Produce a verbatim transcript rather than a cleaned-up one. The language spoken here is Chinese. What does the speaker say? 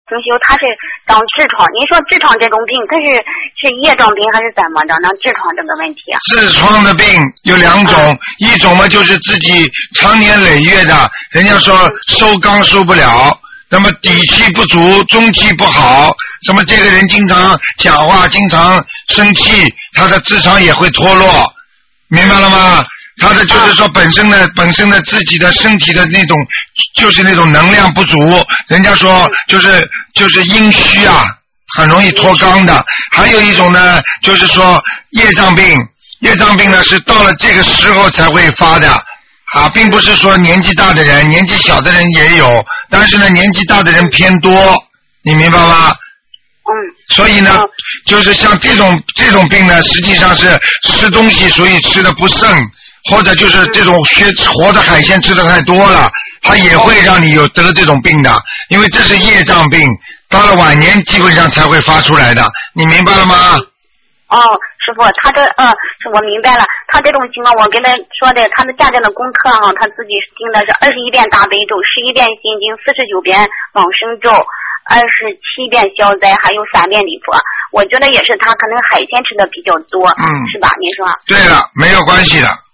同修他是长痔疮，您说痔疮这种病，它是是业障病还是怎么着呢？痔疮这个问题啊？ 痔疮的病有两种，嗯、一种嘛就是自己长年累月的，人家说收肛收不了，那么底气不足，中气不好，那么这个人经常讲话，经常生气，他的痔疮也会脱落，明白了吗？他的就是说本身的本身的自己的身体的那种就是那种能量不足，人家说就是就是阴虚啊，很容易脱肛的。还有一种呢，就是说业障病，业障病呢是到了这个时候才会发的啊，并不是说年纪大的人，年纪小的人也有，但是呢年纪大的人偏多，你明白吗？ 嗯。 所以呢，就是像这种这种病呢，实际上是吃东西所以吃的不慎。或者就是这种血活的海鲜吃的太多了，它也会让你有得这种病的，因为这是业障病，到了晚年基本上才会发出来的，你明白了吗？ 哦，师傅，他这嗯，我明白了，他这种情况我跟他说的，他的家长的功课哈，他自己听的是二十一遍大悲咒，十一遍心经，四十九遍往生咒，二十七遍消灾，还有三遍礼佛。我觉得也是他可能海鲜吃的比较多， 嗯， 是吧？您说？ 对了，没有关系的。